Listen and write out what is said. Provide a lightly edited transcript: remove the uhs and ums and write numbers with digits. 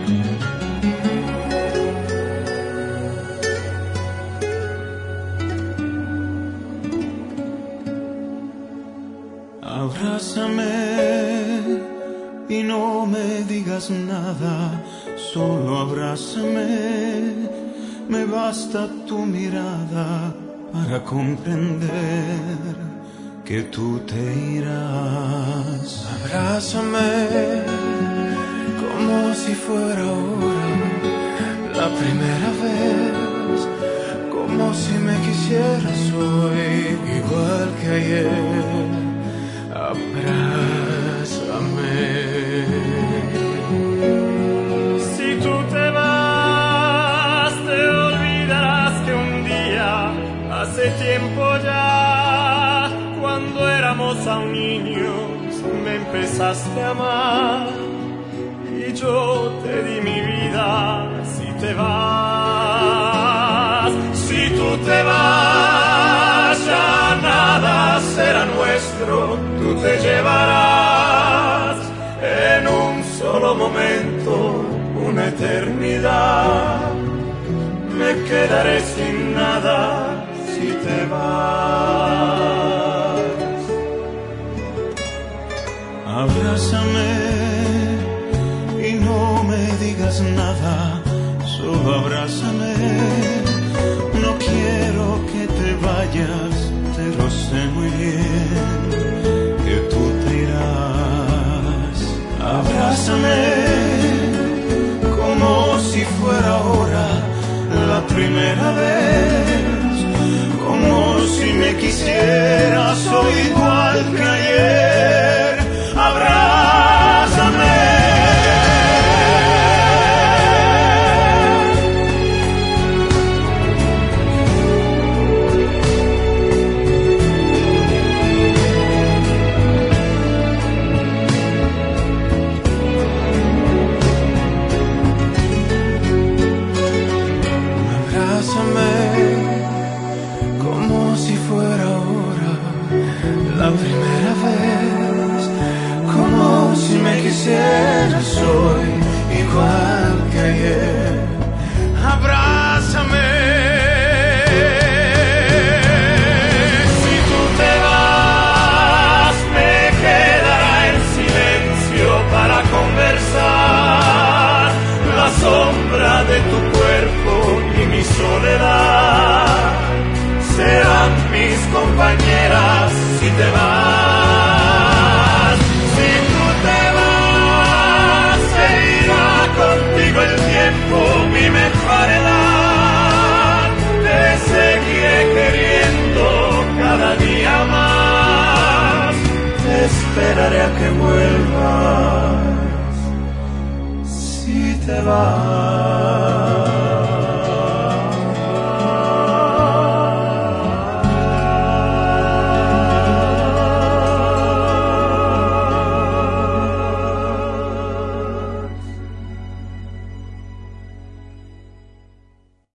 Abrázame y no me digas nada, solo abrázame, me basta tu mirada para comprender que tú te irás. Abrázame como si fuera ahora la primera vez, como si me quisieras hoy, igual que ayer. Abrázame. Si tú te vas, te olvidarás que un día, hace tiempo ya, cuando éramos aún niños, me empezaste a amar y yo te di mi vida. Si te vas, si tú te vas, ya nada será nuestro. Tú te llevarás en un solo momento una eternidad. Me quedaré sin nada si te vas. Abrázame y no me digas nada, solo abrázame. No quiero que te vayas, te lo sé muy bien, que tú te irás. Abrázame como si fuera ahora la primera vez, como si me quisieras hoy igual que ayer. Abrázame. Como si fuera ahora la primera vez, como si me quisieras hoy igual que ayer. Abrázame. Si tú te vas, me quedará en silencio para conversar. La sombra de tu cuerpo y mi soledad serán mis compañeras si te vas. Si tú te vas, se irá contigo el tiempo, mi mejor edad. Te seguiré queriendo cada día más. Te esperaré a que vuelvas si te vas.